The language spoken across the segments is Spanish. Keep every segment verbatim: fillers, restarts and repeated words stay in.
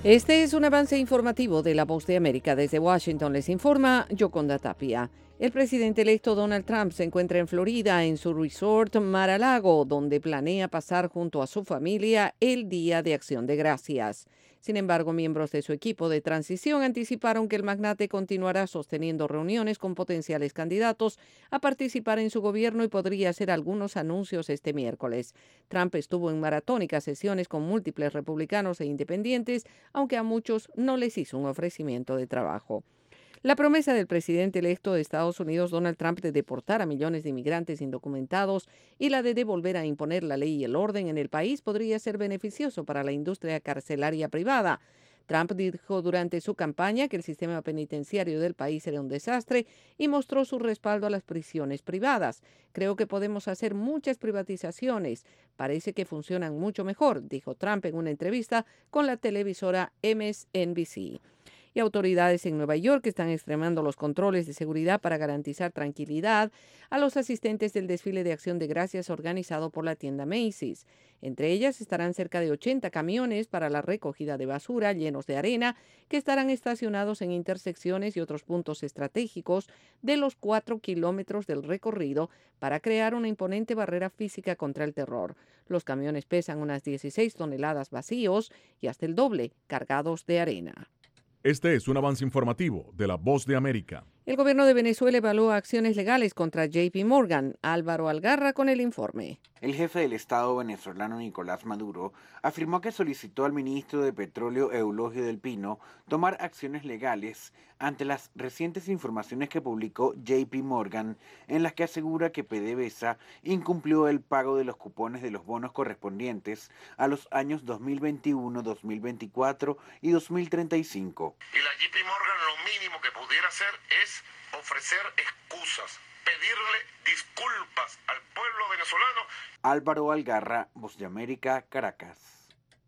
Este es un avance informativo de La Voz de América. Desde Washington les informa Yoconda Tapia. El presidente electo Donald Trump se encuentra en Florida en su resort Mar-a-Lago, donde planea pasar junto a su familia el Día de Acción de Gracias. Sin embargo, miembros de su equipo de transición anticiparon que el magnate continuará sosteniendo reuniones con potenciales candidatos a participar en su gobierno y podría hacer algunos anuncios este miércoles. Trump estuvo en maratónicas sesiones con múltiples republicanos e independientes, aunque a muchos no les hizo un ofrecimiento de trabajo. La promesa del presidente electo de Estados Unidos, Donald Trump, de deportar a millones de inmigrantes indocumentados y la de devolver a imponer la ley y el orden en el país podría ser beneficioso para la industria carcelaria privada. Trump dijo durante su campaña que el sistema penitenciario del país era un desastre y mostró su respaldo a las prisiones privadas. Creo que podemos hacer muchas privatizaciones. Parece que funcionan mucho mejor, dijo Trump en una entrevista con la televisora M S N B C. Y autoridades en Nueva York están extremando los controles de seguridad para garantizar tranquilidad a los asistentes del desfile de Acción de Gracias organizado por la tienda Macy's. Entre ellas estarán cerca de ochenta camiones para la recogida de basura llenos de arena que estarán estacionados en intersecciones y otros puntos estratégicos de los cuatro kilómetros del recorrido para crear una imponente barrera física contra el terror. Los camiones pesan unas dieciséis toneladas vacíos y hasta el doble cargados de arena. Este es un avance informativo de La Voz de América. El gobierno de Venezuela evalúa acciones legales contra J P Morgan. Álvaro Algarra con el informe. El jefe del Estado venezolano Nicolás Maduro afirmó que solicitó al ministro de Petróleo Eulogio del Pino tomar acciones legales ante las recientes informaciones que publicó J P Morgan, en las que asegura que PDVSA incumplió el pago de los cupones de los bonos correspondientes a los años dos mil veintiuno, dos mil veinticuatro y dos mil treinta y cinco. Y la J P Morgan lo mínimo que pudiera hacer es ofrecer excusas, pedirle disculpas al pueblo venezolano. Álvaro Algarra, Voz de América, Caracas.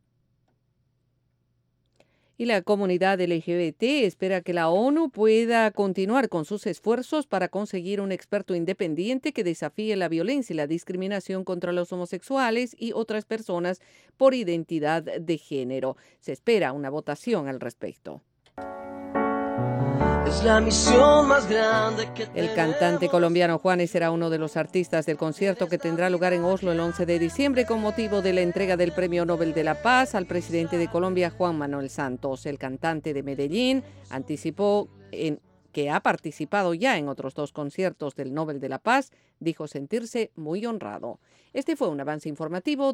Y la comunidad L G B T espera que la ONU pueda continuar con sus esfuerzos para conseguir un experto independiente que desafíe la violencia y la discriminación contra los homosexuales y otras personas por identidad de género. Se espera una votación al respecto. Es la misión más grande que El cantante colombiano Juanes será uno de los artistas del concierto que tendrá lugar en Oslo el once de diciembre con motivo de la entrega del Premio Nobel de la Paz al presidente de Colombia, Juan Manuel Santos. El cantante de Medellín anticipó en que ha participado ya en otros dos conciertos del Nobel de la Paz, dijo sentirse muy honrado. Este fue un avance informativo